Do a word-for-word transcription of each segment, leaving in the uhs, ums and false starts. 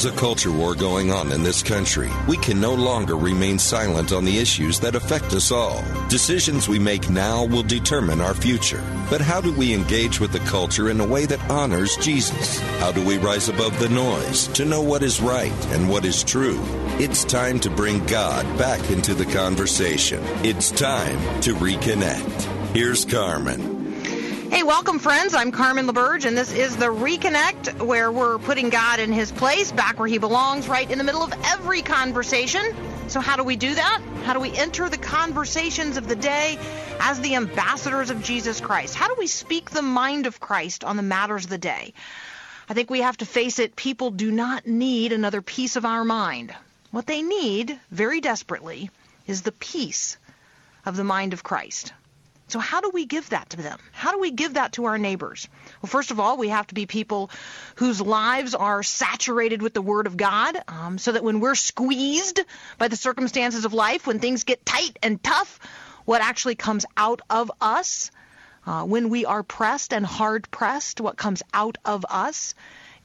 There's a culture war going on in this country. We can no longer remain silent on the issues that affect us all. Decisions we make now will determine our future. But how do we engage with the culture in a way that honors Jesus? How do we rise above the noise to know what is right and what is true? It's time to bring God back into the conversation. It's time to reconnect. Here's Carmen. Hey, welcome, friends. I'm Carmen LaBerge, and this is the Reconnect, where we're putting God in his place, back where he belongs, right in the middle of every conversation. So how do we do that? How do we enter the conversations of the day as the ambassadors of Jesus Christ? How do we speak the mind of Christ on the matters of the day? I think we have to face it. People do not need another piece of our mind. What they need, very desperately, is the peace of the mind of Christ. So how do we give that to them? How do we give that to our neighbors? Well, first of all, we have to be people whose lives are saturated with the Word of God, um, so that when we're squeezed by the circumstances of life, when things get tight and tough, what actually comes out of us, uh, when we are pressed and hard-pressed, what comes out of us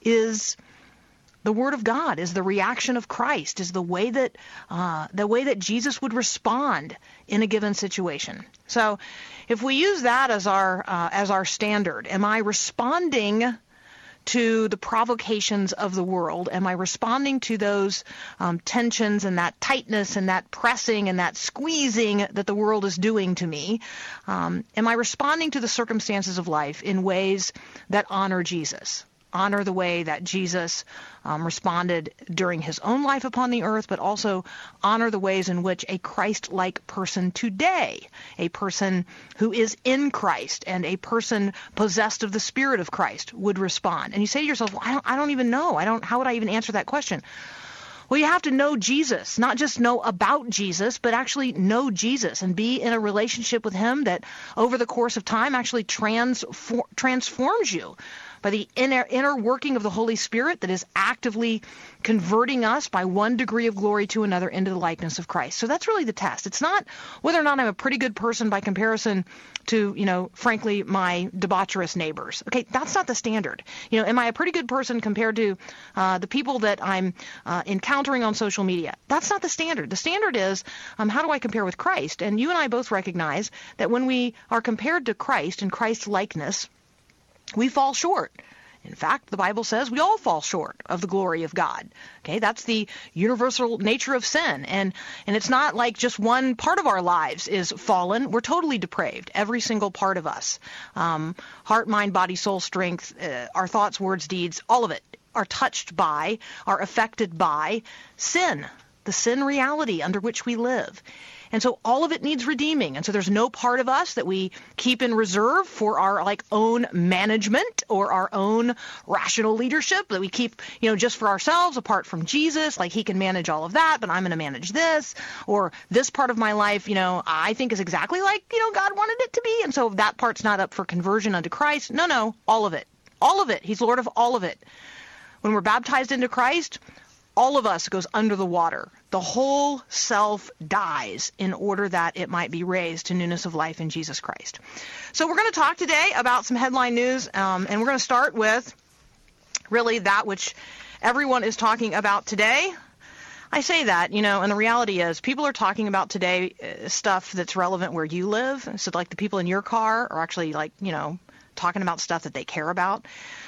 is the Word of God, is the reaction of Christ, is the way that uh, the way that Jesus would respond in a given situation. So, if we use that as our uh, as our standard, am I responding to the provocations of the world? Am I responding to those um, tensions and that tightness and that pressing and that squeezing that the world is doing to me? Um, am I responding to the circumstances of life in ways that honor Jesus? Honor the way that Jesus um, responded during his own life upon the earth, but also honor the ways in which a Christ-like person today, a person who is in Christ and a person possessed of the Spirit of Christ would respond. And you say to yourself, well, I don't, I don't even know. I don't. How would I even answer that question? Well, you have to know Jesus, not just know about Jesus, but actually know Jesus and be in a relationship with him that over the course of time actually transfor- transforms you by the inner, inner working of the Holy Spirit that is actively converting us by one degree of glory to another into the likeness of Christ. So that's really the test. It's not whether or not I'm a pretty good person by comparison to, you know, frankly, my debaucherous neighbors. Okay, that's not the standard. You know, am I a pretty good person compared to uh, the people that I'm uh, encountering on social media? That's not the standard. The standard is, um, how do I compare with Christ? And you and I both recognize that when we are compared to Christ and Christ's likeness, we fall short. In fact, the Bible says we all fall short of the glory of God. Okay, that's the universal nature of sin. And and it's not like just one part of our lives is fallen. We're totally depraved, every single part of us. Um, heart, mind, body, soul, strength, uh, our thoughts, words, deeds, all of it are touched by, are affected by sin, the sin reality under which we live. And so all of it needs redeeming. And so there's no part of us that we keep in reserve for our like own management or our own rational leadership that we keep, you know, just for ourselves apart from Jesus. Like he can manage all of that, but I'm going to manage this. Or this part of my life, you know, I think is exactly like, you know, God wanted it to be. And so that part's not up for conversion unto Christ. No, no, all of it. All of it. He's Lord of all of it. When we're baptized into Christ, all of us goes under the water. The whole self dies in order that it might be raised to newness of life in Jesus Christ. So we're going to talk today about some headline news, um, and we're going to start with really that which everyone is talking about today. I say that, you know, and the reality is people are talking about today uh, stuff that's relevant where you live. So like the people in your car are actually like, you know, talking about stuff that they care about.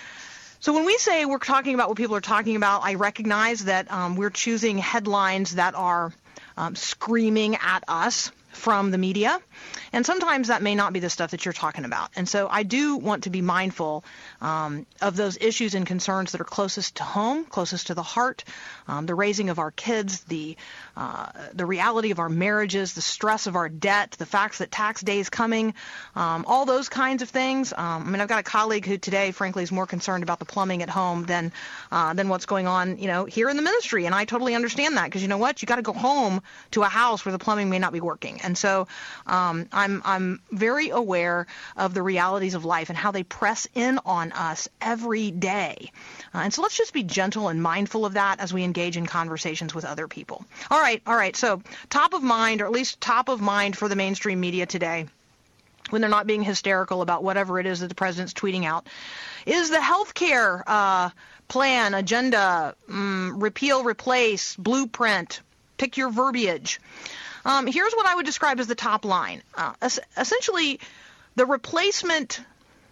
So when we say we're talking about what people are talking about, I recognize that um, we're choosing headlines that are um, screaming at us from the media, and sometimes that may not be the stuff that you're talking about. And so I do want to be mindful um, of those issues and concerns that are closest to home, closest to the heart, um, the raising of our kids, the uh, the reality of our marriages, the stress of our debt, the facts that tax day is coming, um, all those kinds of things. Um, I mean, I've got a colleague who today, frankly, is more concerned about the plumbing at home than uh, than what's going on, you know, here in the ministry. And I totally understand that because you know what? You got to go home to a house where the plumbing may not be working. And so um, I'm I'm very aware of the realities of life and how they press in on us every day. Uh, and so let's just be gentle and mindful of that as we engage in conversations with other people. All right, all right. So top of mind, or at least top of mind for the mainstream media today, when they're not being hysterical about whatever it is that the president's tweeting out, is the health care uh, plan, agenda, um, repeal, replace, blueprint, pick your verbiage. Um, here's what I would describe as the top line. Uh, es- essentially, the replacement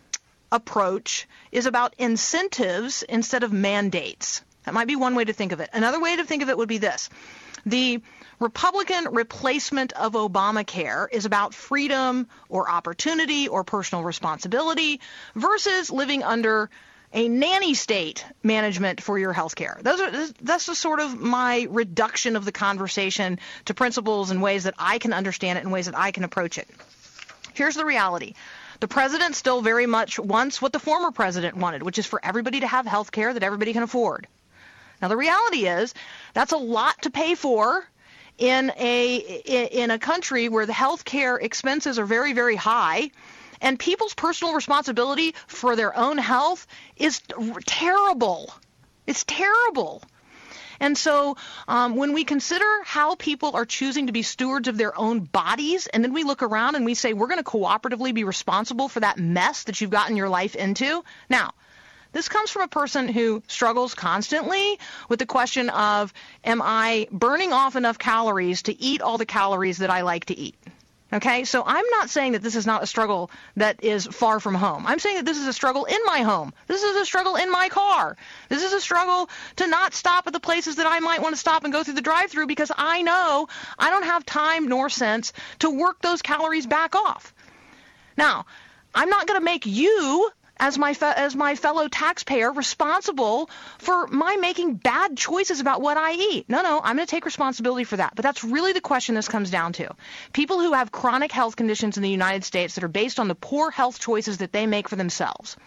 approach is about incentives instead of mandates. That might be one way to think of it. Another way to think of it would be this. The Republican replacement of Obamacare is about freedom or opportunity or personal responsibility versus living under a nanny state management for your health care. Those are, that's just sort of my reduction of the conversation to principles and ways that I can understand it and ways that I can approach it. Here's the reality. The president still very much wants what the former president wanted, which is for everybody to have health care that everybody can afford. Now, the reality is that's a lot to pay for in a in a country where the health care expenses are very, very high, and people's personal responsibility for their own health is terrible. It's terrible. And so um, when we consider how people are choosing to be stewards of their own bodies, and then we look around and we say we're going to cooperatively be responsible for that mess that you've gotten your life into. Now, this comes from a person who struggles constantly with the question of, am I burning off enough calories to eat all the calories that I like to eat? Okay, so I'm not saying that this is not a struggle that is far from home. I'm saying that this is a struggle in my home. This is a struggle in my car. This is a struggle to not stop at the places that I might want to stop and go through the drive-thru because I know I don't have time nor sense to work those calories back off. Now, I'm not going to make you as my fe- as my fellow taxpayer responsible for my making bad choices about what I eat. No, no, I'm going to take responsibility for that. But that's really the question this comes down to. People who have chronic health conditions in the United States that are based on the poor health choices that they make for themselves.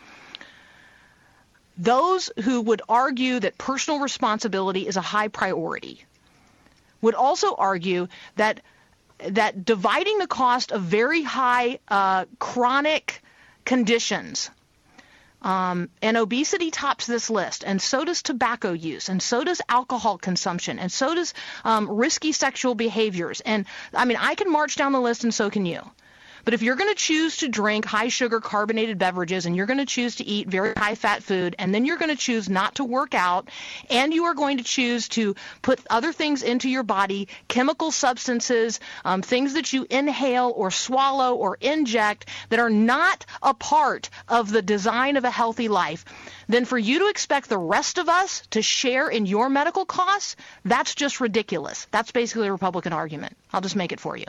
Those who would argue that personal responsibility is a high priority would also argue that that dividing the cost of very high uh, chronic conditions, Um, and obesity tops this list, and so does tobacco use, and so does alcohol consumption, and so does um, risky sexual behaviors. And, I mean, I can march down the list, and so can you. But if you're going to choose to drink high-sugar carbonated beverages, and you're going to choose to eat very high-fat food, and then you're going to choose not to work out, and you are going to choose to put other things into your body, chemical substances, um, things that you inhale or swallow or inject that are not a part of the design of a healthy life, then for you to expect the rest of us to share in your medical costs, that's just ridiculous. That's basically a Republican argument. I'll just make it for you.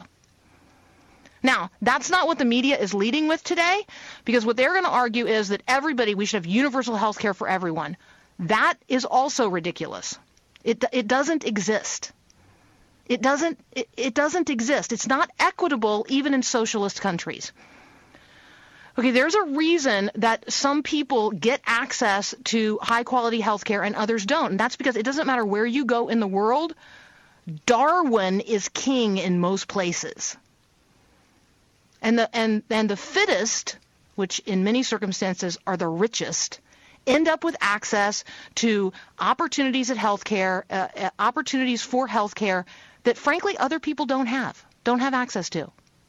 Now, that's not what the media is leading with today, because what they're going to argue is that everybody, we should have universal health care for everyone. That is also ridiculous. It it doesn't exist. It doesn't it, it doesn't exist. It's not equitable even in socialist countries. Okay, there's a reason that some people get access to high-quality health care and others don't, and that's because it doesn't matter where you go in the world, Darwin is king in most places. And the and, and the fittest, which in many circumstances are the richest, end up with access to opportunities at healthcare, uh, opportunities for healthcare that, frankly, other people don't have, don't have access to.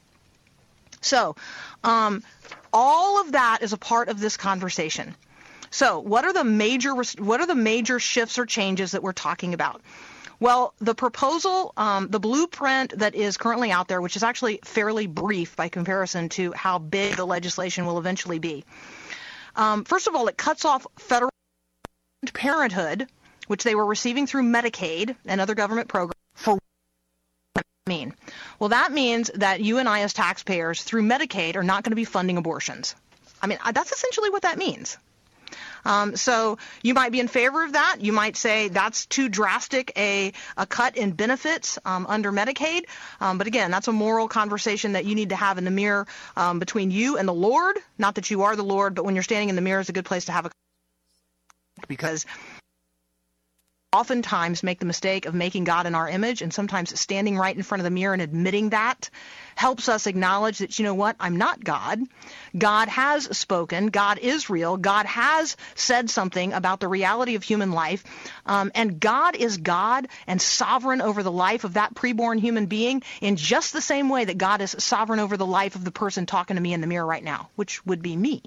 So um, all of that is a part of this conversation. So what are the major what are the major shifts or changes that we're talking about? Well, the proposal, um, the blueprint that is currently out there, which is actually fairly brief by comparison to how big the legislation will eventually be. Um, first of all, it cuts off federal parenthood, which they were receiving through Medicaid and other government programs. For what does that mean? Well, that means that you and I as taxpayers through Medicaid are not going to be funding abortions. I mean, that's essentially what that means. Um, so you might be in favor of that. You might say that's too drastic a, a cut in benefits um, under Medicaid. Um, but again, that's a moral conversation that you need to have in the mirror um, between you and the Lord. Not that you are the Lord, but when you're standing in the mirror is a good place to have a because oftentimes make the mistake of making God in our image, and sometimes standing right in front of the mirror and admitting that helps us acknowledge that, you know what, I'm not God. God has spoken. God is real. God has said something about the reality of human life. Um, and God is God and sovereign over the life of that preborn human being in just the same way that God is sovereign over the life of the person talking to me in the mirror right now, which would be me.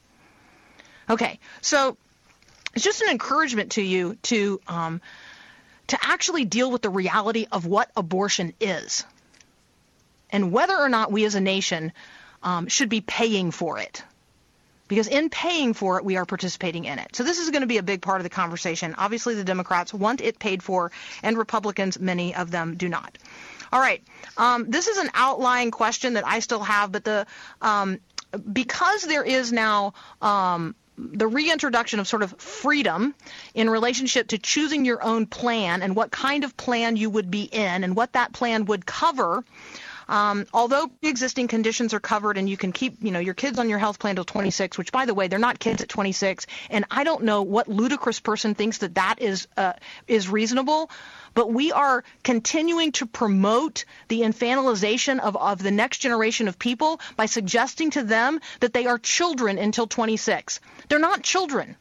Okay, so it's just an encouragement to you to um, to actually deal with the reality of what abortion is and whether or not we as a nation um, should be paying for it. Because in paying for it, we are participating in it. So this is going to be a big part of the conversation. Obviously, the Democrats want it paid for, and Republicans, many of them, do not. All right. Um, this is an outlying question that I still have, but the um, because there is now um, the reintroduction of sort of freedom in relationship to choosing your own plan and what kind of plan you would be in and what that plan would cover. Um, although existing conditions are covered and you can keep, you know, your kids on your health plan till twenty-six, which, by the way, they're not kids at twenty-six, and I don't know what ludicrous person thinks that that is uh, is reasonable, but we are continuing to promote the infantilization of, of the next generation of people by suggesting to them that they are children until twenty-six. They're not children.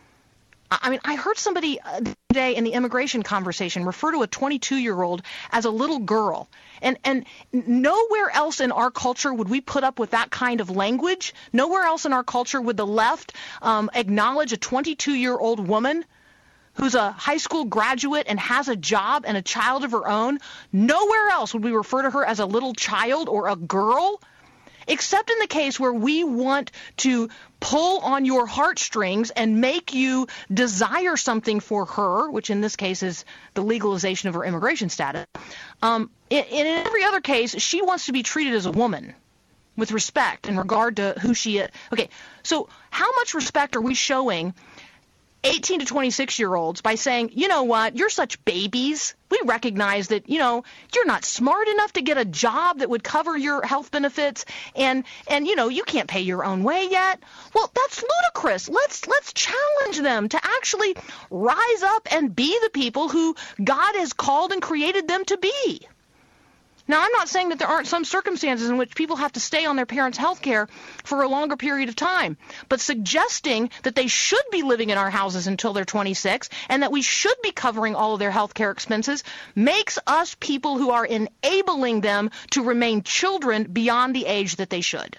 I mean, I heard somebody today in the immigration conversation refer to a twenty-two-year-old as a little girl. And and nowhere else in our culture would we put up with that kind of language. Nowhere else in our culture would the left um, acknowledge a twenty-two-year-old woman who's a high school graduate and has a job and a child of her own. Nowhere else would we refer to her as a little child or a girl, except in the case where we want to pull on your heartstrings and make you desire something for her, which in this case is the legalization of her immigration status. Um, in, in every other case, she wants to be treated as a woman with respect in regard to who she is. Okay, so how much respect are we showing eighteen to twenty-six-year-olds by saying, you know what, you're such babies. We recognize that, you know, you're not smart enough to get a job that would cover your health benefits, and, and you know, you can't pay your own way yet. Well, that's ludicrous. Let's let's challenge them to actually rise up and be the people who God has called and created them to be. Now, I'm not saying that there aren't some circumstances in which people have to stay on their parents' health care for a longer period of time, but suggesting that they should be living in our houses until they're twenty-six and that we should be covering all of their health care expenses makes us people who are enabling them to remain children beyond the age that they should.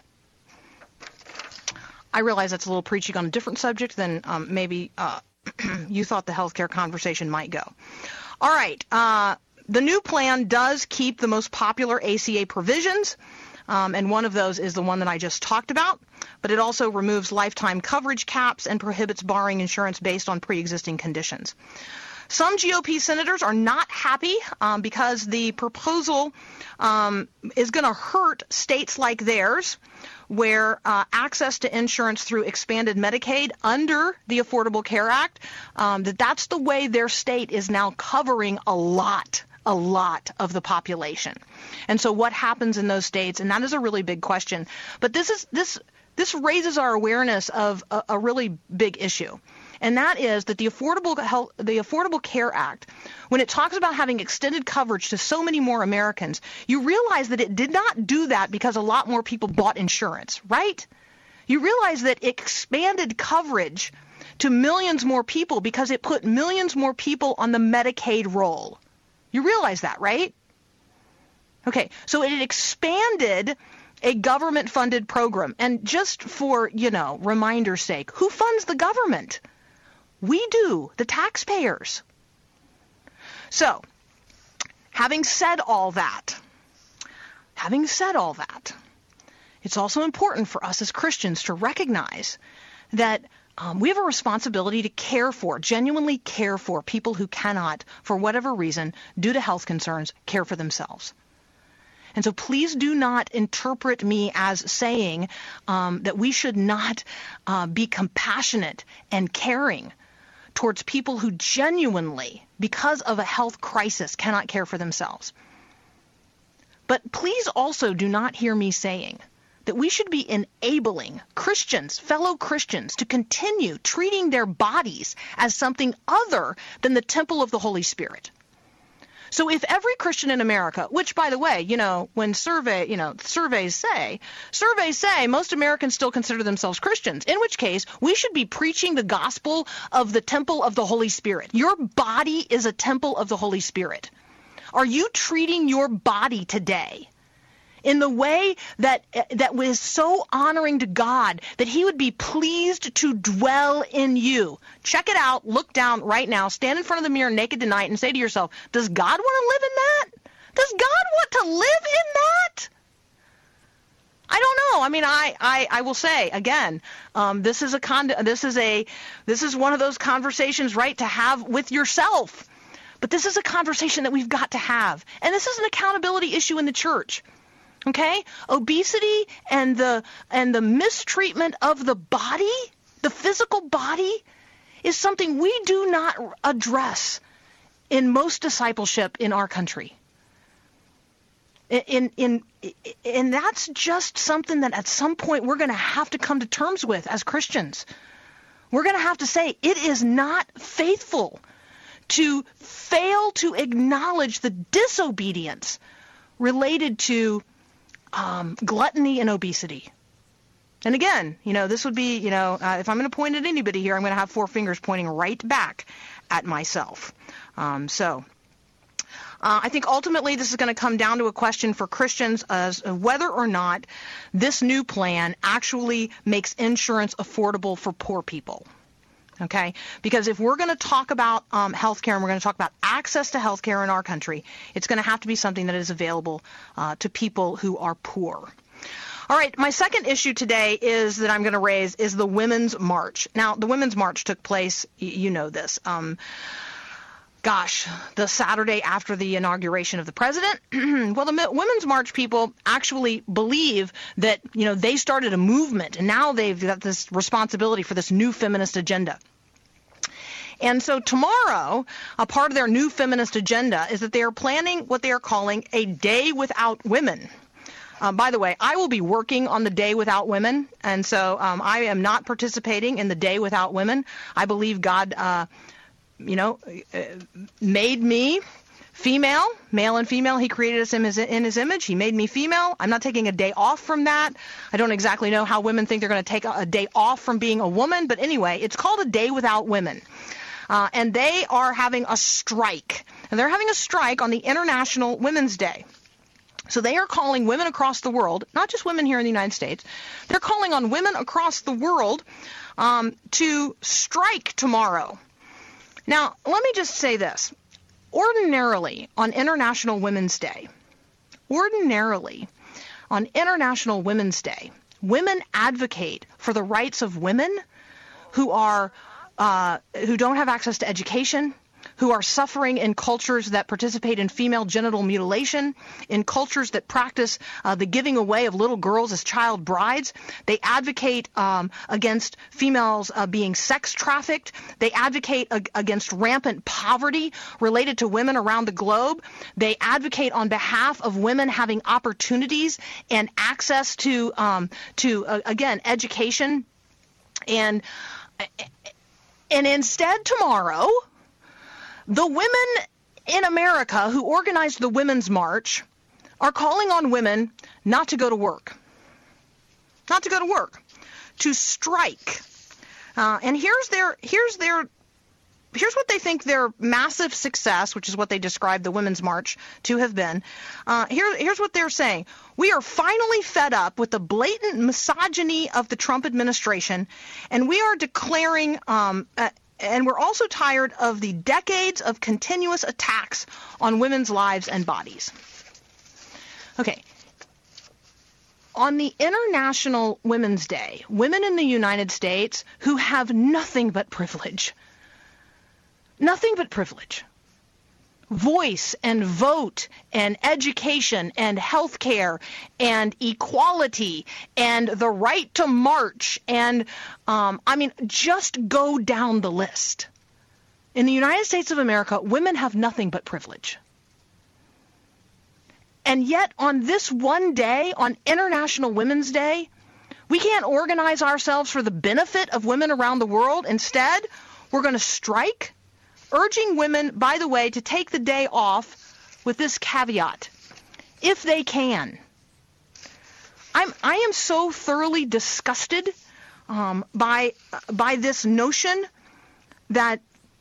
I realize that's a little preaching on a different subject than um, maybe uh, you thought the health care conversation might go. All right. Uh, The new plan does keep the most popular A C A provisions, um, and one of those is the one that I just talked about, but it also removes lifetime coverage caps and prohibits borrowing insurance based on pre-existing conditions. Some G O P senators are not happy um, because the proposal um, is going to hurt states like theirs, where uh, access to insurance through expanded Medicaid under the Affordable Care Act, um, that that's the way their state is now covering a lot a lot of the population. And so what happens in those states, and that is a really big question. But this is this this raises our awareness of a, a really big issue. And that is that the Affordable Health, the Affordable Care Act, when it talks about having extended coverage to so many more Americans, you realize that it did not do that because a lot more people bought insurance, right? You realize that it expanded coverage to millions more people because it put millions more people on the Medicaid roll. You realize that, right? Okay, so it expanded a government-funded program. And just for, you know, reminder's sake, who funds the government? We do, the taxpayers. So, having said all that, having said all that, it's also important for us as Christians to recognize that Um, we have a responsibility to care for, genuinely care for people who cannot, for whatever reason, due to health concerns, care for themselves. And so please do not interpret me as saying um, that we should not uh, be compassionate and caring towards people who genuinely, because of a health crisis, cannot care for themselves. But please also do not hear me saying that we should be enabling Christians, fellow Christians, to continue treating their bodies as something other than the temple of the Holy Spirit. So if every Christian in America, which, by the way, you know, when survey, you know, surveys say, surveys say most Americans still consider themselves Christians, in which case we should be preaching the gospel of the temple of the Holy Spirit. Your body is a temple of the Holy Spirit. Are you treating your body today in the way that that was so honoring to God that he would be pleased to dwell in you? Check it out. Look down right now. Stand in front of the mirror naked tonight and say to yourself, does God want to live in that? Does God want to live in that? I don't know. I mean, I, I, I will say again, um, this is a con- this is a this is one of those conversations, right, to have with yourself. But this is a conversation that we've got to have, and this is an accountability issue in the church. Okay, obesity and the and the mistreatment of the body, the physical body, is something we do not address in most discipleship in our country. In in and that's just something that at some point we're going to have to come to terms with as Christians. We're going to have to say it is not faithful to fail to acknowledge the disobedience related to Um, gluttony and obesity. And again, you know, this would be, you know, uh, if I'm going to point at anybody here, I'm going to have four fingers pointing right back at myself. Um, so uh, I think ultimately this is going to come down to a question for Christians as whether or not this new plan actually makes insurance affordable for poor people. Okay, because if we're going to talk about um, health care and we're going to talk about access to health care in our country, it's going to have to be something that is available uh, to people who are poor. All right, my second issue today is that I'm going to raise is the Women's March. Now, the Women's March took place, y- you know this, um, gosh, the Saturday after the inauguration of the president. Well, the Women's March people actually believe that, you know, they started a movement, and now they've got this responsibility for this new feminist agenda. And so tomorrow, a part of their new feminist agenda is that they are planning what they are calling a Day Without Women. Uh, by the way, I will be working on the Day Without Women, and so um, I am not participating in the Day Without Women. I believe God uh you know, made me female, male and female. He created us in his, in his image. He made me female. I'm not taking a day off from that. I don't exactly know how women think they're going to take a, a day off from being a woman. But anyway, it's called a Day Without Women. Uh, and they are having a strike. And they're having a strike on the International Women's Day. So they are calling women across the world, not just women here in the United States, they're calling on women across the world um, to strike tomorrow. Now, let me just say this. Ordinarily, on International Women's Day, ordinarily, on International Women's Day, women advocate for the rights of women who are uh, who don't have access to education, who are suffering in cultures that participate in female genital mutilation, in cultures that practice uh, the giving away of little girls as child brides. They advocate um, against females uh, being sex trafficked. They advocate ag- against rampant poverty related to women around the globe. They advocate on behalf of women having opportunities and access to, um, to uh, again, education. And, and instead tomorrow, the women in America who organized the Women's March are calling on women not to go to work, not to go to work, to strike. Uh, and here's their, here's their, here's what they think their massive success, which is what they described the Women's March to have been. Uh, here, here's what they're saying. We are finally fed up with the blatant misogyny of the Trump administration, and we are declaring um, uh, And we're also tired of the decades of continuous attacks on women's lives and bodies. Okay. On the International Women's Day, women in the United States who have nothing but privilege, nothing but privilege, voice and vote and education and health care and equality and the right to march and, um, I mean, just go down the list. In the United States of America, women have nothing but privilege. And yet on this one day, on International Women's Day, we can't organize ourselves for the benefit of women around the world. Instead, we're going to strike, urging women, by the way, to take the day off with this caveat, if they can. I'm, I am so thoroughly disgusted um, by by this notion that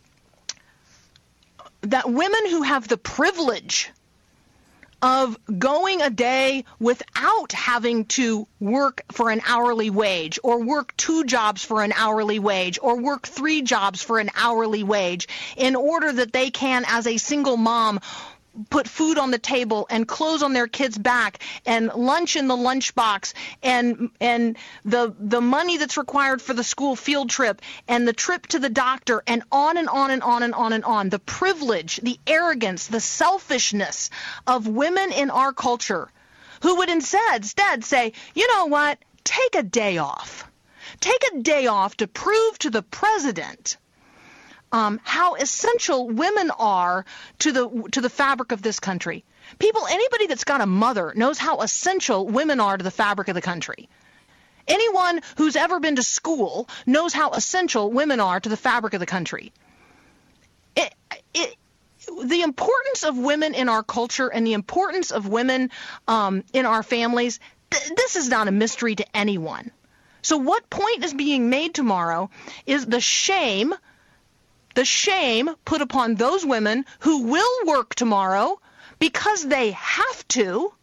that women who have the privilege of going a day without having to work for an hourly wage, or work two jobs for an hourly wage, or work three jobs for an hourly wage, in order that they can, as a single mom, put food on the table and clothes on their kids' back and lunch in the lunchbox and and the the money that's required for the school field trip and the trip to the doctor and on and on and on and on and on. The privilege, the arrogance, the selfishness of women in our culture who would instead, instead say, you know what, take a day off. Take a day off to prove to the president Um, how essential women are to the to the fabric of this country. People, anybody that's got a mother knows how essential women are to the fabric of the country. Anyone who's ever been to school knows how essential women are to the fabric of the country. It, it, the importance of women in our culture and the importance of women um, in our families, th- this is not a mystery to anyone. So what point is being made tomorrow is the shame The shame put upon those women who will work tomorrow because they have to,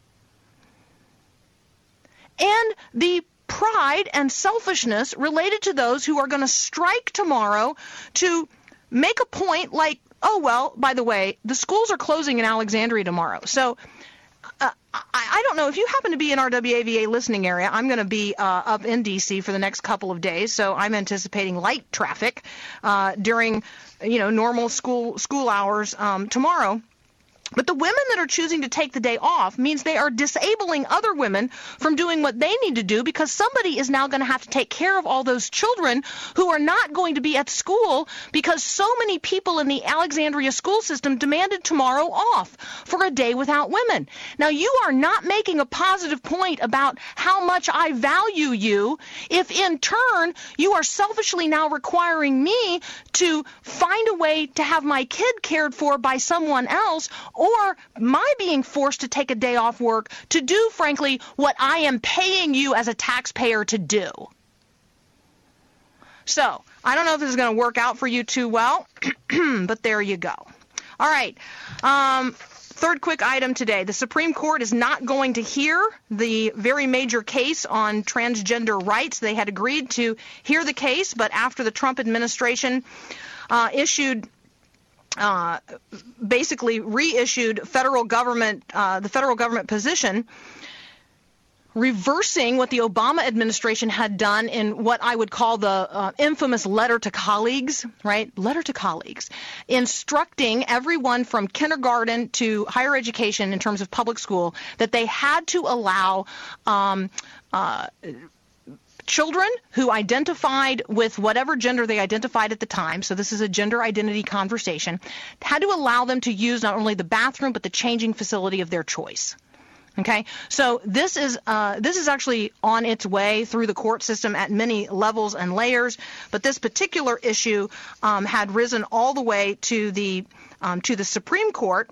and the pride and selfishness related to those who are going to strike tomorrow to make a point like, oh, well, by the way, the schools are closing in Alexandria tomorrow. So uh, I, I don't know. If you happen to be in our W A V A listening area, I'm going to be uh, up in D C for the next couple of days, so I'm anticipating light traffic uh, during, you know, normal school school hours um, tomorrow. But the women that are choosing to take the day off means they are disabling other women from doing what they need to do, because somebody is now going to have to take care of all those children who are not going to be at school because so many people in the Alexandria school system demanded tomorrow off for a day without women. Now, you are not making a positive point about how much I value you if in turn you are selfishly now requiring me to find a way to have my kid cared for by someone else, or my being forced to take a day off work to do, frankly, what I am paying you as a taxpayer to do. So, I don't know if this is going to work out for you too well, but there you go. All right. Um, third quick item today. The Supreme Court is not going to hear the very major case on transgender rights. They had agreed to hear the case, but after the Trump administration uh, issued Uh, basically reissued federal government, uh, the federal government position, reversing what the Obama administration had done in what I would call the uh, infamous letter to colleagues, right? Letter to colleagues, instructing everyone from kindergarten to higher education in terms of public school that they had to allow um, uh, children who identified with whatever gender they identified at the time, so this is a gender identity conversation, had to allow them to use not only the bathroom but the changing facility of their choice. Okay, so this is uh, this is actually on its way through the court system at many levels and layers, but this particular issue um, had risen all the way to the um, to the Supreme Court,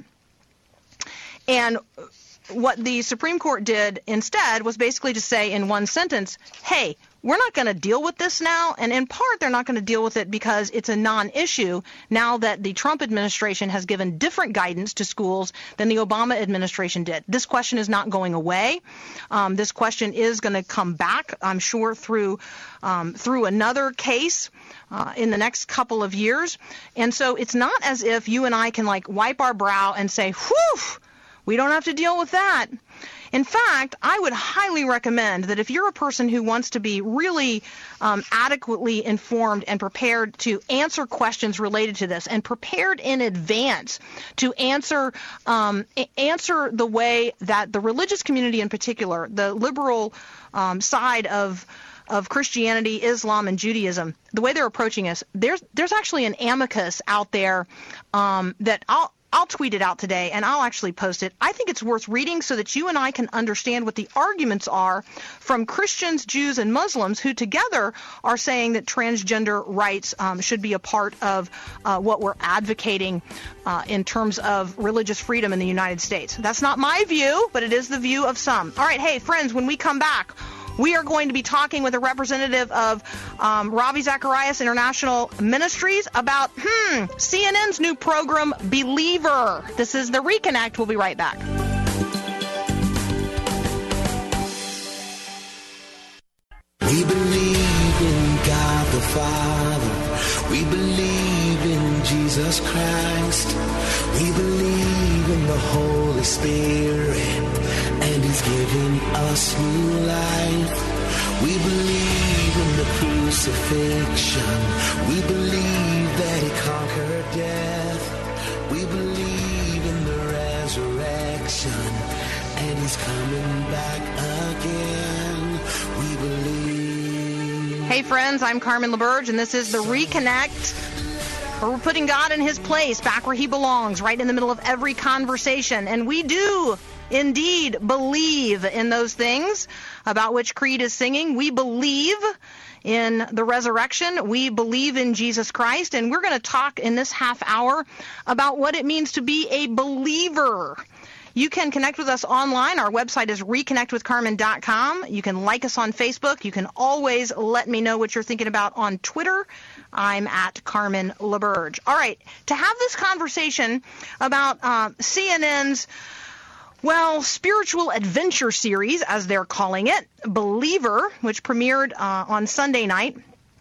and what the Supreme Court did instead was basically to say in one sentence, hey, we're not going to deal with this now, and in part they're not going to deal with it because it's a non-issue now that the Trump administration has given different guidance to schools than the Obama administration did. This question is not going away. Um, this question is going to come back, I'm sure, through um, through another case uh, in the next couple of years. And so it's not as if you and I can like wipe our brow and say, whew, we don't have to deal with that. In fact, I would highly recommend that if you're a person who wants to be really um, adequately informed and prepared to answer questions related to this, and prepared in advance to answer um, answer the way that the religious community in particular, the liberal um, side of of Christianity, Islam, and Judaism, the way they're approaching us, there's there's actually an amicus out there um, that I'll I'll tweet it out today, and I'll actually post it. I think it's worth reading so that you and I can understand what the arguments are from Christians, Jews, and Muslims who together are saying that transgender rights um, should be a part of uh, what we're advocating uh, in terms of religious freedom in the United States. That's not my view, but it is the view of some. All right, hey, friends, when we come back, we are going to be talking with a representative of um, Ravi Zacharias International Ministries about, hmm, C N N's new program, Believer. This is The Reconnect. We'll be right back. We believe in God the Father. We believe in Jesus Christ. We believe in the Holy Spirit. And He's giving us new life. We believe in the crucifixion. We believe that He conquered death. We believe in the resurrection. And He's coming back again. We believe. Hey friends, I'm Carmen LaBerge, and this is The Reconnect. We're putting God in His place, back where He belongs, right in the middle of every conversation. And we do indeed believe in those things about which Creed is singing. We believe in the resurrection. We believe in Jesus Christ. And we're going to talk in this half hour about what it means to be a believer. You can connect with us online. Our website is reconnect with carmen dot com. You can like us on Facebook. You can always let me know what you're thinking about on Twitter. I'm at Carmen LaBerge. All right, to have this conversation about uh, C N N's Well, spiritual adventure series, as they're calling it, Believer, which premiered uh, on Sunday night.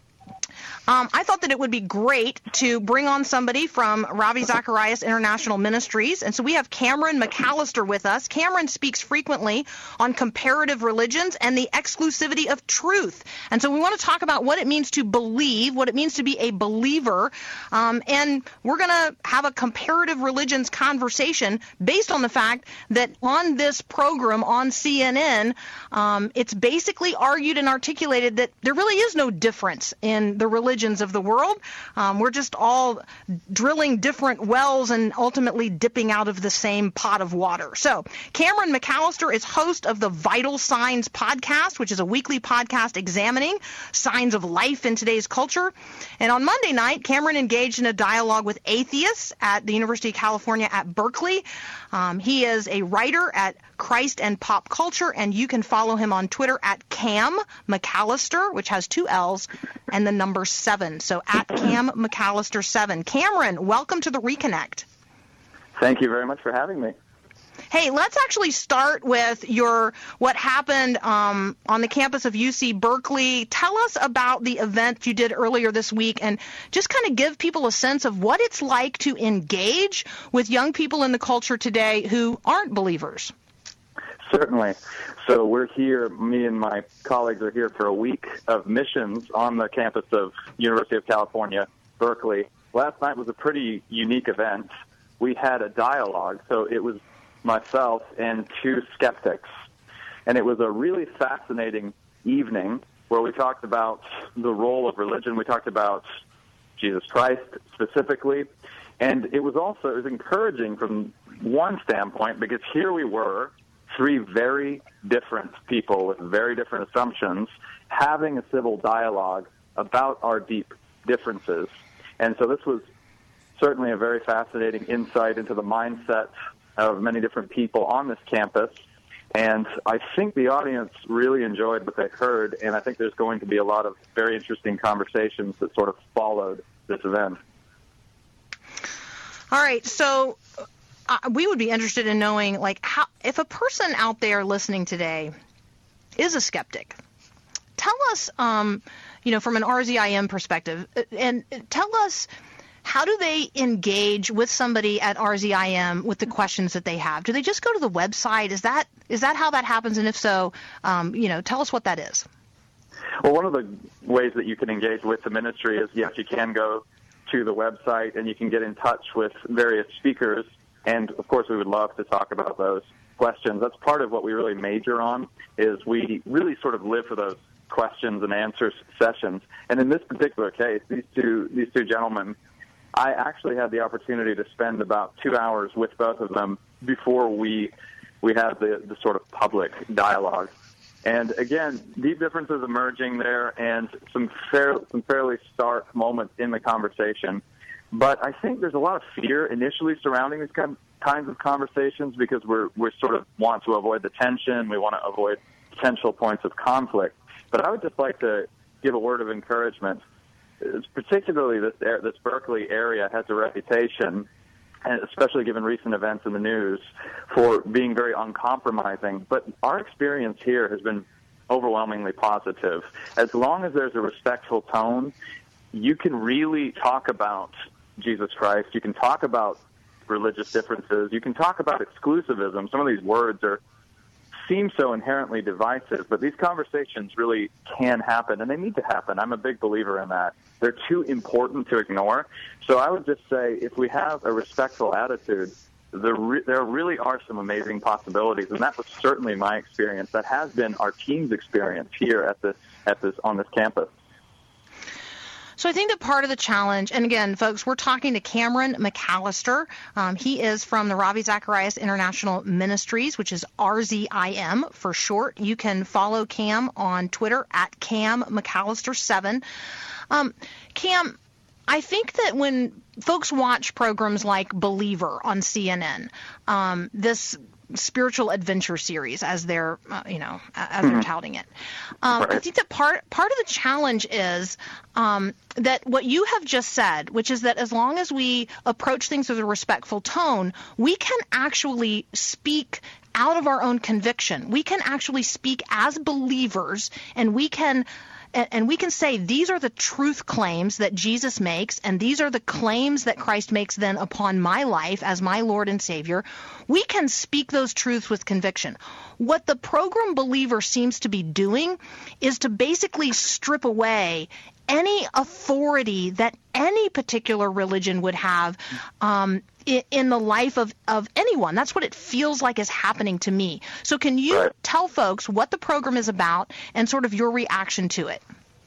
Um, I thought that it would be great to bring on somebody from Ravi Zacharias International Ministries. And so we have Cameron McAllister with us. Cameron speaks frequently on comparative religions and the exclusivity of truth. And so we want to talk about what it means to believe, what it means to be a believer. Um, and we're going to have a comparative religions conversation based on the fact that on this program on C N N, um, it's basically argued and articulated that there really is no difference in the religion of the world. Um, we're just all drilling different wells and ultimately dipping out of the same pot of water. So Cameron McAllister is host of the Vital Signs podcast, which is a weekly podcast examining signs of life in today's culture. And on Monday night, Cameron engaged in a dialogue with atheists at the University of California at Berkeley. Um, he is a writer at Christ and Pop Culture, and you can follow him on Twitter at Cam McAllister, which has two L's, and the number seven. So at Cam McAllister seven. Cameron, welcome to the Reconnect. Thank you very much for having me. Hey, let's actually start with your what happened um, on the campus of U C Berkeley. Tell us about the event you did earlier this week and just kind of give people a sense of what it's like to engage with young people in the culture today who aren't believers. Certainly. So we're here, me and my colleagues are here for a week of missions on the campus of University of California, Berkeley. Last night was a pretty unique event. We had a dialogue, so it was myself and two skeptics. And it was a really fascinating evening where we talked about the role of religion. We talked about Jesus Christ specifically. And it was also it was encouraging from one standpoint because here we were, three very different people with very different assumptions having a civil dialogue about our deep differences. And so this was certainly a very fascinating insight into the mindset of many different people on this campus. And I think the audience really enjoyed what they heard, and I think there's going to be a lot of very interesting conversations that sort of followed this event. All right, so uh, we would be interested in knowing, like, how if a person out there listening today is a skeptic, tell us, um, you know, from an R Z I M perspective, and tell us, how do they engage with somebody at R Z I M with the questions that they have? Do they just go to the website? Is that is that how that happens? And if so, um, you know, tell us what that is. Well, one of the ways that you can engage with the ministry is, yes, you can go to the website and you can get in touch with various speakers. And, of course, we would love to talk about those questions. That's part of what we really major on, is we really sort of live for those questions and answers sessions. And in this particular case, these two these two gentlemen I actually had the opportunity to spend about two hours with both of them before we we had the, the sort of public dialogue. And again, deep differences emerging there and some, fair, some fairly stark moments in the conversation. But I think there's a lot of fear initially surrounding these kind, kinds of conversations because we're we sort of want to avoid the tension. We want to avoid potential points of conflict. But I would just like to give a word of encouragement. Particularly this this Berkeley area has a reputation, and especially given recent events in the news, for being very uncompromising. But our experience here has been overwhelmingly positive. As long as there's a respectful tone, you can really talk about Jesus Christ. You can talk about religious differences. You can talk about exclusivism. Some of these words are seem so inherently divisive, but these conversations really can happen, and they need to happen. I'm a big believer in that. They're too important to ignore. So I would just say if we have a respectful attitude, there, re- there really are some amazing possibilities, and that was certainly my experience. That has been our team's experience here at this, at this on this campus. So I think that part of the challenge, and again, folks, we're talking to Cameron McAllister. Um, he is from the Ravi Zacharias International Ministries, which is R Z I M for short. You can follow Cam on Twitter at Cam McAllister seven. Um, Cam, I think that when folks watch programs like Believer on C N N, um, this spiritual adventure series, as they're, uh, you know, as they're touting it. Um, right. I think that part part of the challenge is um, that what you have just said, which is that as long as we approach things with a respectful tone, we can actually speak out of our own conviction. We can actually speak as believers, and we can And we can say these are the truth claims that Jesus makes, and these are the claims that Christ makes then upon my life as my Lord and Savior. We can speak those truths with conviction. What the program Believer seems to be doing is to basically strip away any authority that any particular religion would have um, in, in the life of, of anyone. That's what it feels like is happening to me. So can you right. tell folks what the program is about and sort of your reaction to it?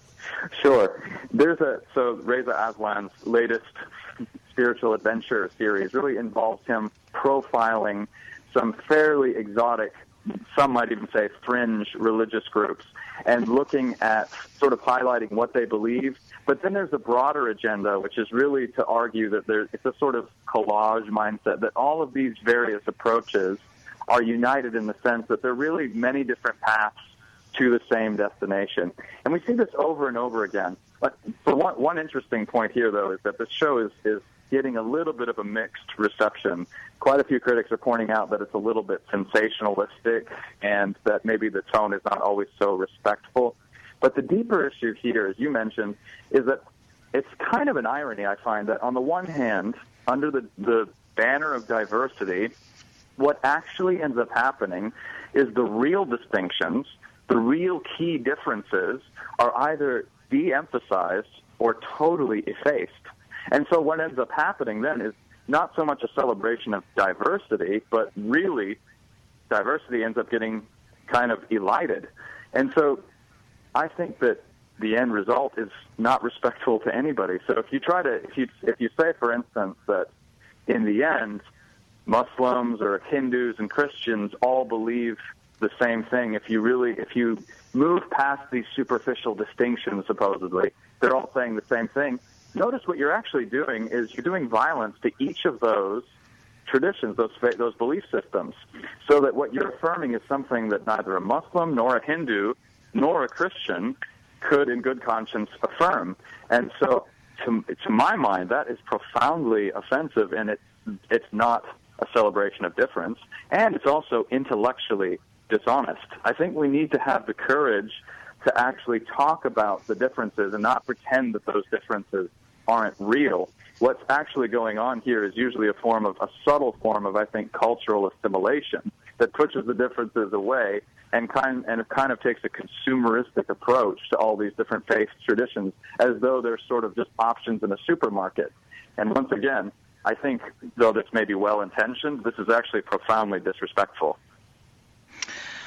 Sure. There's a so Reza Aslan's latest spiritual adventure series really involves him profiling some fairly exotic, some might even say fringe religious groups, and looking at sort of highlighting what they believe. But then there's a broader agenda, which is really to argue that there, it's a sort of collage mindset, that all of these various approaches are united in the sense that there are really many different paths to the same destination. And we see this over and over again. But so one, one interesting point here, though, is that the show is, is getting a little bit of a mixed reception. Quite a few critics are pointing out that it's a little bit sensationalistic and that maybe the tone is not always so respectful. But the deeper issue here, as you mentioned, is that it's kind of an irony, I find, that on the one hand, under the, the banner of diversity, what actually ends up happening is the real distinctions, the real key differences are either de-emphasized or totally effaced. And so what ends up happening then is not so much a celebration of diversity, but really diversity ends up getting kind of elided. And so I think that the end result is not respectful to anybody. So if you try to, if you, if you say, for instance, that in the end, Muslims or Hindus and Christians all believe the same thing, if you really, if you move past these superficial distinctions, supposedly, they're all saying the same thing. Notice what you're actually doing is you're doing violence to each of those traditions, those those belief systems, so that what you're affirming is something that neither a Muslim nor a Hindu nor a Christian could in good conscience affirm. And so to, to my mind, that is profoundly offensive, and it's, it's not a celebration of difference, and it's also intellectually dishonest. I think we need to have the courage to actually talk about the differences and not pretend that those differences aren't real. What's actually going on here is usually a form of, a subtle form of, I think, cultural assimilation that pushes the differences away and kind and it kind of takes a consumeristic approach to all these different faith traditions as though they're sort of just options in a supermarket. And once again, I think, though this may be well-intentioned, this is actually profoundly disrespectful.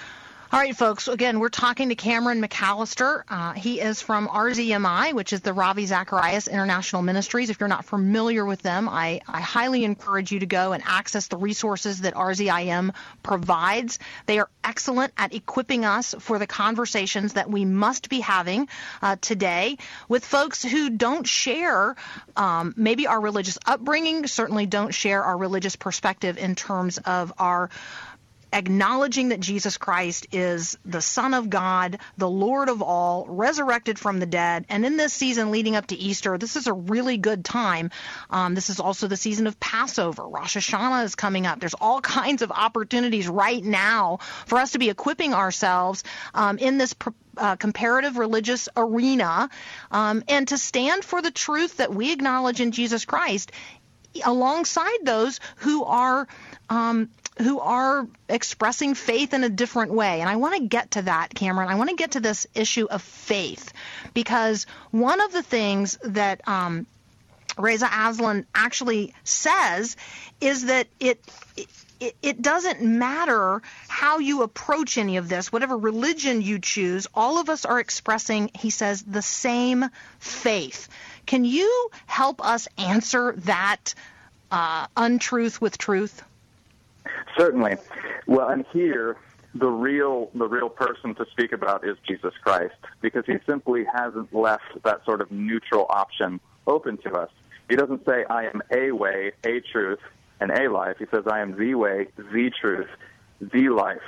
All right, folks. Again, we're talking to Cameron McAllister. Uh, he is from R Z M I, which is the Ravi Zacharias International Ministries. If you're not familiar with them, I, I highly encourage you to go and access the resources that R Z I M provides. They are excellent at equipping us for the conversations that we must be having uh, today with folks who don't share um, maybe our religious upbringing, certainly don't share our religious perspective in terms of our acknowledging that Jesus Christ is the Son of God, the Lord of all, resurrected from the dead. And in this season leading up to Easter, this is a really good time. Um, this is also the season of Passover. Rosh Hashanah is coming up. There's all kinds of opportunities right now for us to be equipping ourselves um, in this pr- uh, comparative religious arena um, and to stand for the truth that we acknowledge in Jesus Christ alongside those who are um, who are expressing faith in a different way. And I want to get to that, Cameron. I want to get to this issue of faith, because one of the things that um, Reza Aslan actually says is that it, it it doesn't matter how you approach any of this, whatever religion you choose, all of us are expressing, he says, the same faith. Can you help us answer that uh, untruth with truth? Certainly. Well, and here, the real the real person to speak about is Jesus Christ, because he simply hasn't left that sort of neutral option open to us. He doesn't say, I am a way, a truth, and a life. He says, I am the way, the truth, the life.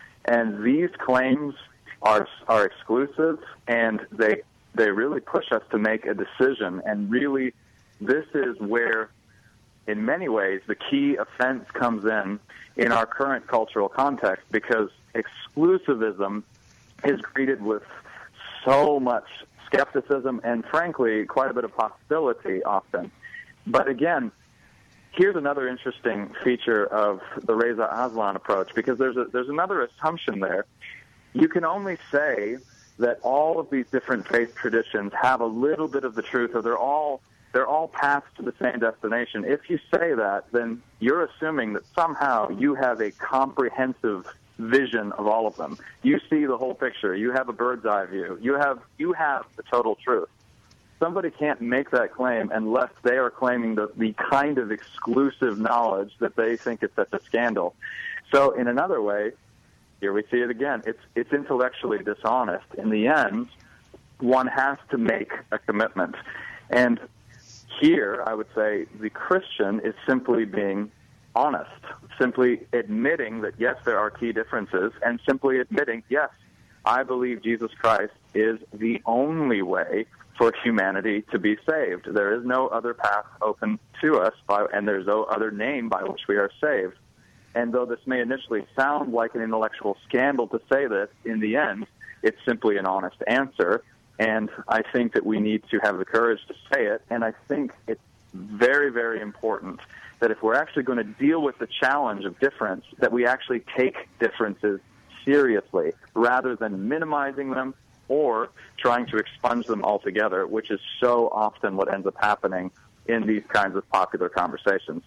And these claims are are exclusive, and they they really push us to make a decision. And really, this is where, in many ways, the key offense comes in in our current cultural context, because exclusivism is greeted with so much skepticism and, frankly, quite a bit of hostility often. But again, here's another interesting feature of the Reza Aslan approach, because there's a, there's another assumption there. You can only say that all of these different faith traditions have a little bit of the truth, or they're all they're all paths to the same destination. If you say that, then you're assuming that somehow you have a comprehensive vision of all of them. You see the whole picture. You have a bird's eye view. You have you have the total truth. Somebody can't make that claim unless they are claiming the, the kind of exclusive knowledge that they think is such a scandal. So in another way, here we see it again. It's it's intellectually dishonest. In the end, one has to make a commitment. And here, I would say the Christian is simply being honest, simply admitting that, yes, there are key differences, and simply admitting, yes, I believe Jesus Christ is the only way for humanity to be saved. There is no other path open to us, by, and there's no other name by which we are saved. And though this may initially sound like an intellectual scandal to say this, in the end, it's simply an honest answer. And I think that we need to have the courage to say it. And I think it's very, very important that if we're actually going to deal with the challenge of difference, that we actually take differences seriously rather than minimizing them or trying to expunge them altogether, which is so often what ends up happening in these kinds of popular conversations.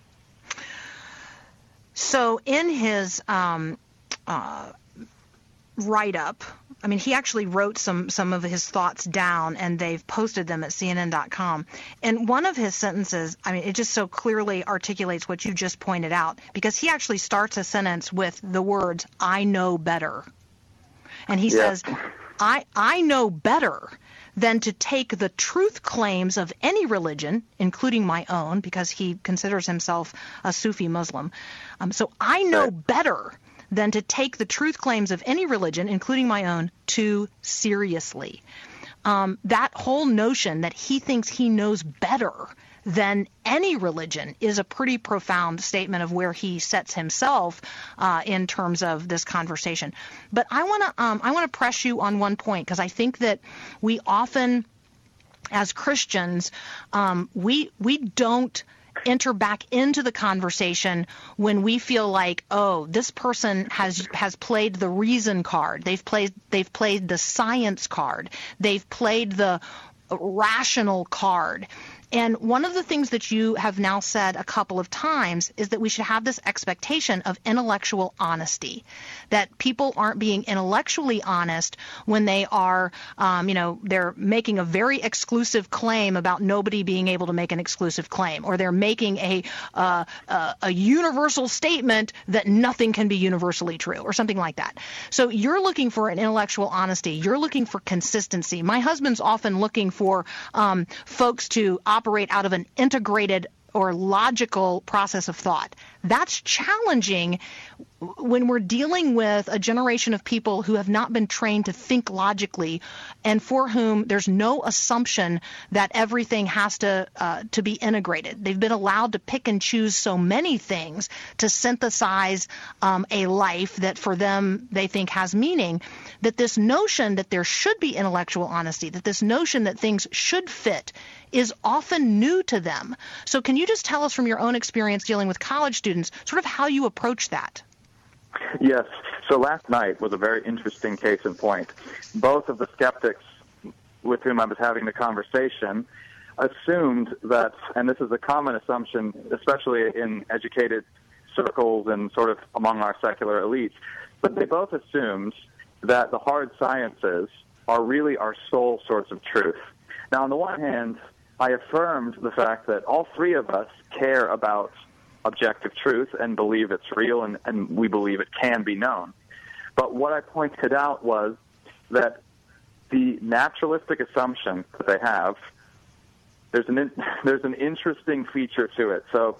So in his um, uh, write-up, I mean, he actually wrote some, some of his thoughts down, and they've posted them at C N N dot com. And one of his sentences, I mean, it just so clearly articulates what you just pointed out, because he actually starts a sentence with the words, I know better. And he yeah. says, I, I know better than to take the truth claims of any religion, including my own, because he considers himself a Sufi Muslim. Um, so I know right. better than to take the truth claims of any religion, including my own, too seriously. Um, that whole notion that he thinks he knows better than any religion is a pretty profound statement of where he sets himself uh, in terms of this conversation. But I want to um, I want to press you on one point, because I think that we often, as Christians, um, we we don't enter back into the conversation when we feel like, oh, this person has has played the reason card. They've played they've played the science card. They've played the rational card. And one of the things that you have now said a couple of times is that we should have this expectation of intellectual honesty, that people aren't being intellectually honest when they are, um, you know, they're making a very exclusive claim about nobody being able to make an exclusive claim, or they're making a uh, uh, a universal statement that nothing can be universally true, or something like that. So you're looking for an intellectual honesty. You're looking for consistency. My husband's often looking for um, folks to operate out of an integrated or logical process of thought. That's challenging when we're dealing with a generation of people who have not been trained to think logically, and for whom there's no assumption that everything has to uh, to be integrated. They've been allowed to pick and choose so many things to synthesize um, a life that for them they think has meaning, that this notion that there should be intellectual honesty, that this notion that things should fit, is often new to them. So can you just tell us from your own experience dealing with college students sort of how you approach that? Yes. So last night was a very interesting case in point. Both of the skeptics with whom I was having the conversation assumed that, and this is a common assumption, especially in educated circles and sort of among our secular elites, but they both assumed that the hard sciences are really our sole source of truth. Now, on the one hand, I affirmed the fact that all three of us care about objective truth and believe it's real, and, and we believe it can be known. But what I pointed out was that the naturalistic assumption that they have, there's an in, there's an interesting feature to it. So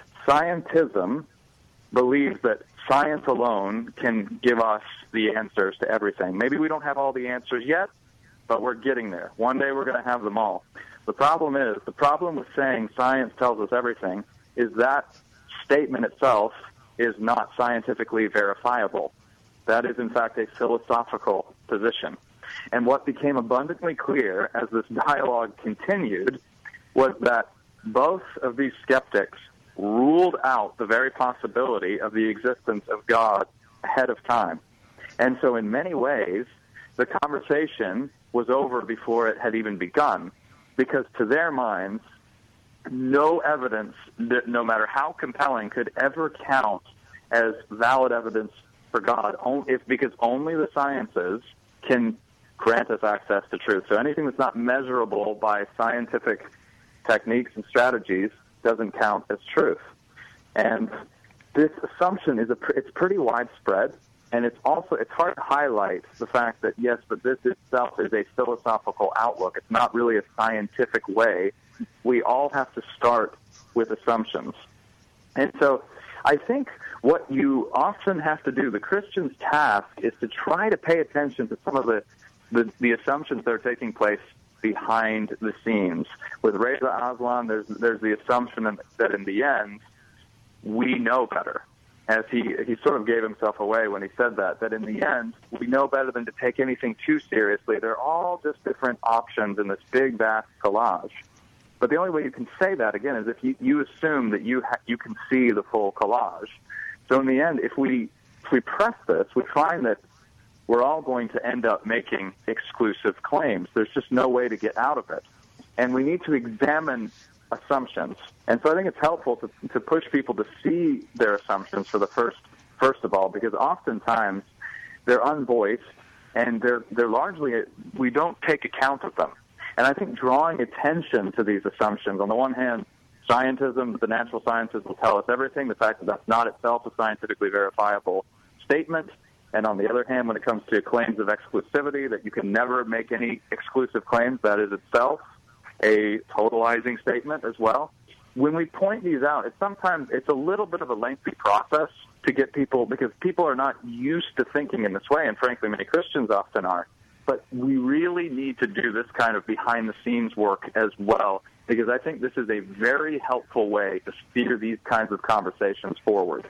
scientism believes that science alone can give us the answers to everything. Maybe we don't have all the answers yet, but we're getting there. One day we're going to have them all. The problem is, the problem with saying science tells us everything is that statement itself is not scientifically verifiable. That is, in fact, a philosophical position. And what became abundantly clear as this dialogue continued was that both of these skeptics ruled out the very possibility of the existence of God ahead of time. And so in many ways, the conversation was over before it had even begun, because to their minds, no evidence, that no matter how compelling, could ever count as valid evidence for God, if, because only the sciences can grant us access to truth. So anything that's not measurable by scientific techniques and strategies doesn't count as truth. And this assumption is a, it's pretty widespread. And it's also, it's hard to highlight the fact that, yes, but this itself is a philosophical outlook. It's not really a scientific way. We all have to start with assumptions. And so I think what you often have to do, the Christian's task, is to try to pay attention to some of the, the, the assumptions that are taking place behind the scenes. With Reza Aslan, there's, there's the assumption that in the end, we know better. As he, he sort of gave himself away when he said that, that in the end, we know better than to take anything too seriously. They're all just different options in this big, vast collage. But the only way you can say that, again, is if you, you assume that you ha- you can see the full collage. So in the end, if we, if we press this, we find that we're all going to end up making exclusive claims. There's just no way to get out of it. And we need to examine assumptions. And so I think it's helpful to, to push people to see their assumptions for the first, first of all, because oftentimes they're unvoiced and they're, they're largely, we don't take account of them. And I think drawing attention to these assumptions, on the one hand, scientism, the natural sciences will tell us everything, the fact that that's not itself a scientifically verifiable statement. And on the other hand, when it comes to claims of exclusivity, that you can never make any exclusive claims, that is itself a totalizing statement as well. When we point these out, it's sometimes it's a little bit of a lengthy process to get people, because people are not used to thinking in this way, and frankly, many Christians often are. But we really need to do this kind of behind-the-scenes work as well, because I think this is a very helpful way to steer these kinds of conversations forward.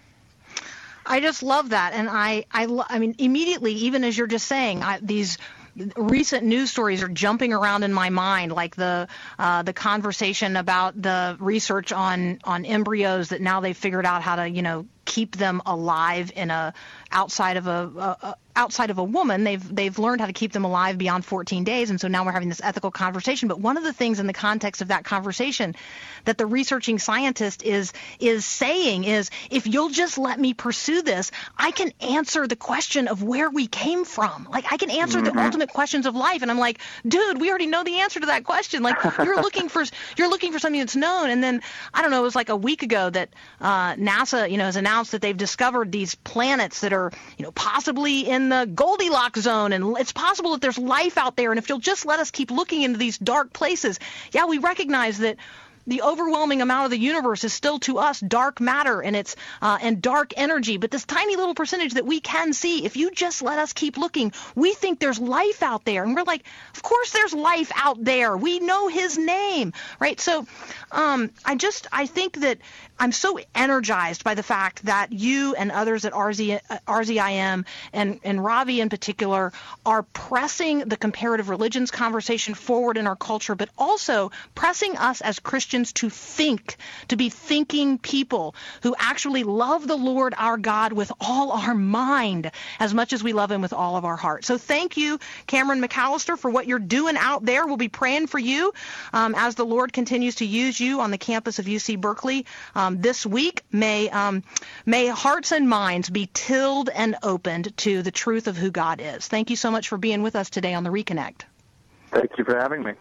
I just love that, and I, I, I mean, immediately, even as you're just saying, I, these recent news stories are jumping around in my mind, like the uh, the conversation about the research on, on embryos that now they've figured out how to, you know, keep them alive in a outside of a, a, outside of a woman. They've they've learned how to keep them alive beyond fourteen days, and so now we're having this ethical conversation. But one of the things in the context of that conversation that the researching scientist is is saying is, if you'll just let me pursue this, I can answer the question of where we came from. Like, I can answer mm-hmm. the ultimate questions of life. And I'm like, dude, we already know the answer to that question. Like, you're looking for you're looking for something that's known. And then, I don't know, it was like a week ago that uh, NASA, you know, has announced that they've discovered these planets that are, you know, possibly in the Goldilocks zone, and it's possible that there's life out there. And if you'll just let us keep looking into these dark places, yeah, we recognize that the overwhelming amount of the universe is still to us dark matter and it's uh, and dark energy. But this tiny little percentage that we can see, if you just let us keep looking, we think there's life out there. And we're like, of course there's life out there. We know his name, right? So um, I just I think that I'm so energized by the fact that you and others at R Z, uh, R Z I M and, and Ravi in particular are pressing the comparative religions conversation forward in our culture, but also pressing us as Christians to think, to be thinking people who actually love the Lord our God with all our mind as much as we love him with all of our heart. So thank you, Cameron McAllister, for what you're doing out there. We'll be praying for you um, as the Lord continues to use you on the campus of U C Berkeley. Um, Um, this week, may um, may hearts and minds be tilled and opened to the truth of who God is. Thank you so much for being with us today on the Reconnect. Thank you for having me.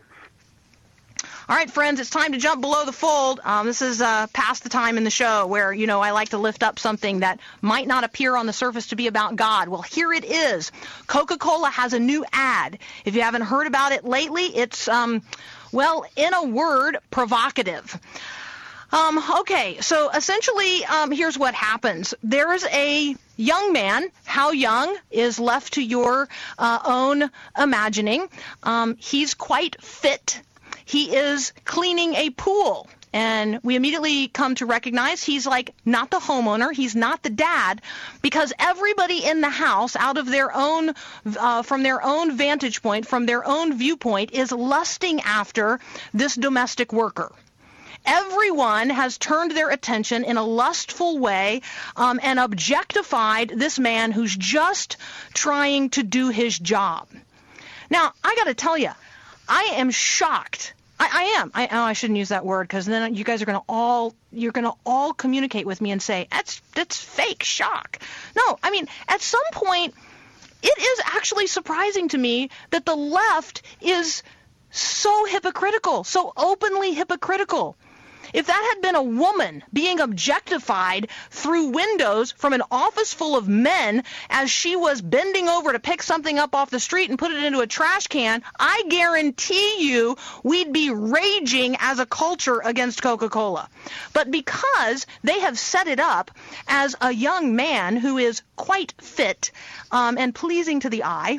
All right, friends, it's time to jump below the fold. Um, this is uh, past the time in the show where, you know, I like to lift up something that might not appear on the surface to be about God. Well, here it is. Coca-Cola has a new ad. If you haven't heard about it lately, it's, um, well, in a word, provocative. Um, okay, so essentially, um, here's what happens. There is a young man. How young is left to your uh, own imagining. Um, he's quite fit. He is cleaning a pool. And we immediately come to recognize he's like not the homeowner, he's not the dad, because everybody in the house, out of their own, uh, from their own vantage point, from their own viewpoint, is lusting after this domestic worker. Everyone has turned their attention in a lustful way um, and objectified this man who's just trying to do his job. Now, I got to tell you, I am shocked. I, I am. I, oh, I shouldn't use that word because then you guys are going to all you're going to all communicate with me and say that's that's fake shock. No, I mean at some point, it is actually surprising to me that the left is so hypocritical, so openly hypocritical. If that had been a woman being objectified through windows from an office full of men as she was bending over to pick something up off the street and put it into a trash can, I guarantee you we'd be raging as a culture against Coca-Cola. But because they have set it up as a young man who is quite fit um, and pleasing to the eye,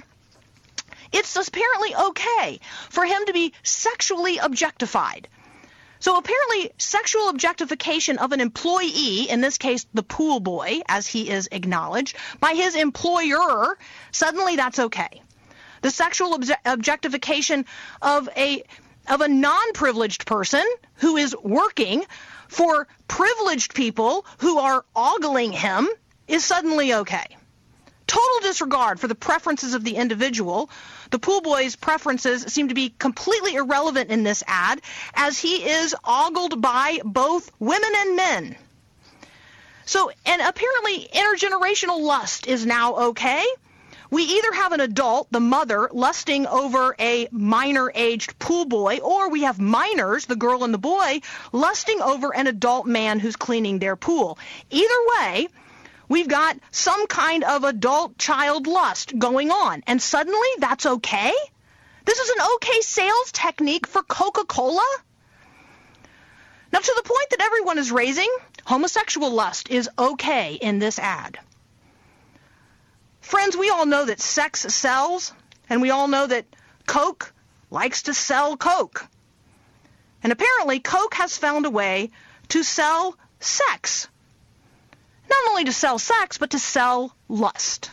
it's apparently okay for him to be sexually objectified. So apparently sexual objectification of an employee, in this case the pool boy, as he is acknowledged, by his employer, suddenly that's okay. The sexual obje- objectification of a of a non-privileged person who is working for privileged people who are ogling him is suddenly okay. Total disregard for the preferences of the individual. The pool boy's preferences seem to be completely irrelevant in this ad, as he is ogled by both women and men. So, and apparently intergenerational lust is now okay. We either have an adult, the mother, lusting over a minor-aged pool boy, or we have minors, the girl and the boy, lusting over an adult man who's cleaning their pool. Either way, we've got some kind of adult child lust going on, and suddenly that's okay? This is an okay sales technique for Coca-Cola? Now, to the point that everyone is raising, homosexual lust is okay in this ad. Friends, we all know that sex sells, and we all know that Coke likes to sell Coke. And apparently Coke has found a way to sell sex. Not only to sell sex, but to sell lust.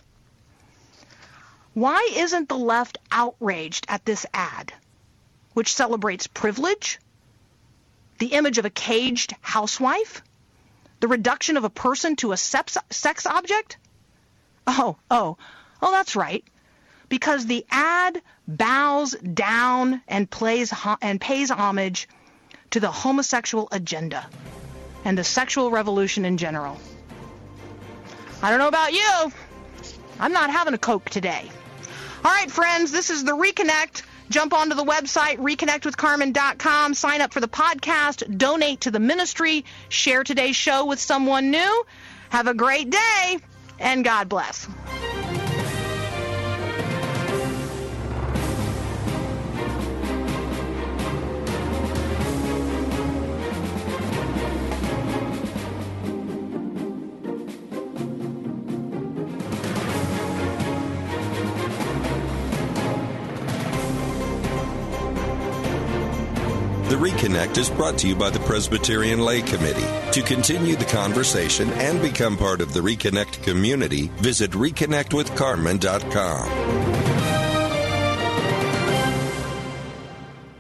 Why isn't the left outraged at this ad, which celebrates privilege, the image of a caged housewife, the reduction of a person to a sex object? Oh, oh, Oh, that's right. Because the ad bows down and plays ho- and pays homage to the homosexual agenda and the sexual revolution in general. I don't know about you. I'm not having a Coke today. All right, friends, this is the Reconnect. Jump onto the website, reconnect with carmen dot com. Sign up for the podcast. Donate to the ministry. Share today's show with someone new. Have a great day, and God bless. The Reconnect is brought to you by the Presbyterian Lay Committee. To continue the conversation and become part of the Reconnect community, visit reconnect with carmen dot com.